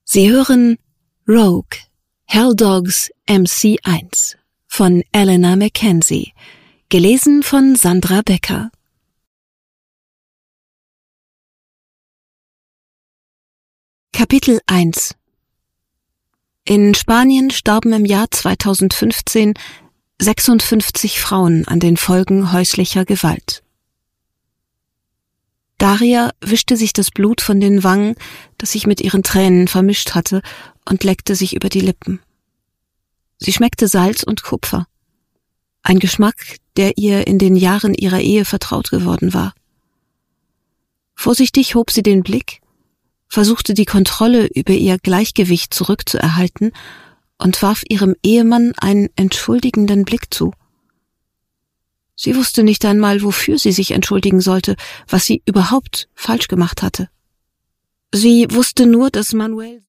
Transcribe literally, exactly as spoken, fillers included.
Sie hören Rogue, Hell Dogs M C eins von Elena Mackenzie, gelesen von Sandra Becker. Kapitel eins. In Spanien starben im Jahr zweitausendfünfzehn sechsundfünfzig Frauen an den Folgen häuslicher Gewalt. Daria wischte sich das Blut von den Wangen, das sich mit ihren Tränen vermischt hatte, und leckte sich über die Lippen. Sie schmeckte Salz und Kupfer, ein Geschmack, der ihr in den Jahren ihrer Ehe vertraut geworden war. Vorsichtig hob sie den Blick, versuchte die Kontrolle über ihr Gleichgewicht zurückzuerhalten und warf ihrem Ehemann einen entschuldigenden Blick zu. Sie wusste nicht einmal, wofür sie sich entschuldigen sollte, was sie überhaupt falsch gemacht hatte. Sie wusste nur, dass Manuel